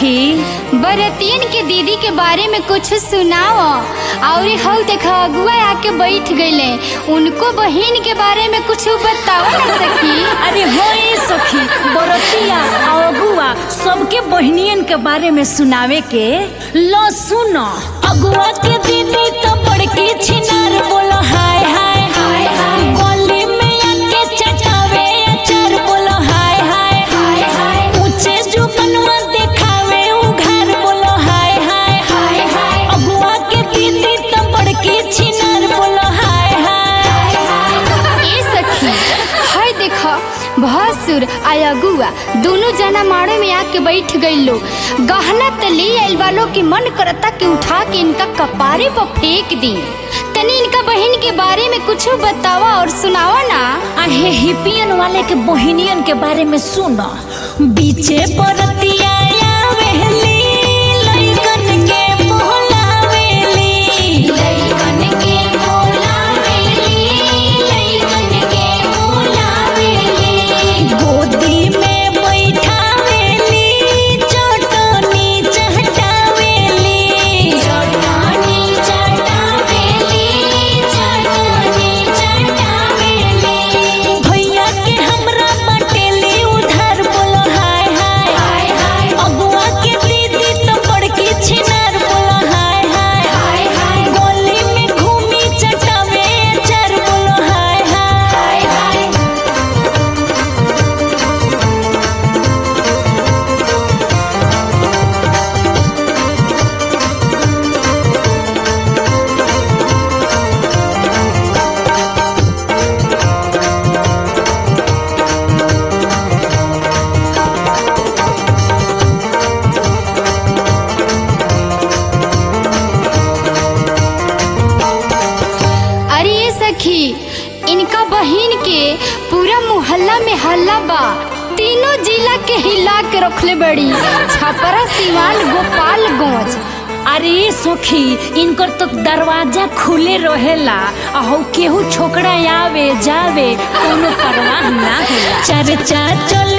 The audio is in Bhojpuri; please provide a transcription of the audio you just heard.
सखी। बरतियन के दीदी के बारे में कुछ सुनाओ। और हौ देखो अगुआ आके बैठ गईले, उनको बहन के बारे में कुछ बताओ ना सखी। अरे हो सखी, बरतिया और अगुआ सबके बहनियन के बारे में सुनावे के। लो सुनो, अगुआ के दीदी तो बड़की छिनार, बोलो हाय हाय हाय हाय। गली में आके चटावे अचार, बोलो हाय हाय हाय हाय। ऊंचे जुगनवा दिखावे उघार, बोलो हाय हाय हाय हाय। अगुआ के दीदी तो बड़की छिनार, बोलो हाय हाय हाय। ए सखी हाय देखो भसुर आ अगुआ दोनों जना माड़े में आके बैठ गईलो। गहना त ले आइल वालों के मन करता कि उठा के इनका कपारे पर फेंक दी। तनी इनका बहन के बारे में कुछ बतावा और सुनावा ना। आहे हिपियन वाले के बहनियन के बारे में सुनो। बीचे बरतिया आवेली, लइकन के बोलावेली, लइकन के बोलावेली, लइकन के बोलावेली। गोदी में बैठावेली, चटनी चटावेली, चटनी चटावेली, चटनी चटावेली। भैया के हमरा बटेली उधार, बोलो हाय हाय हाय हाय। अगुआ के दीदी तो बड़की छिनार, बोलो हाय हाय हाय हाय। गली में घूमी चटावे अचार, बोलो हाय हाय हाय। अरे ये सखी, इनका बहन के पूरा मोहल्ला में हल्ला बा। तीनों जिला के हिला के रखले बड़ी, छपरा, सिवान, गोपालगंज। अरे सखी, इनकर तो दरवाजा खुले रहेला, अहो केहू छोकरा आवे जावे कोनो परवाह ना होला। चर्चा चल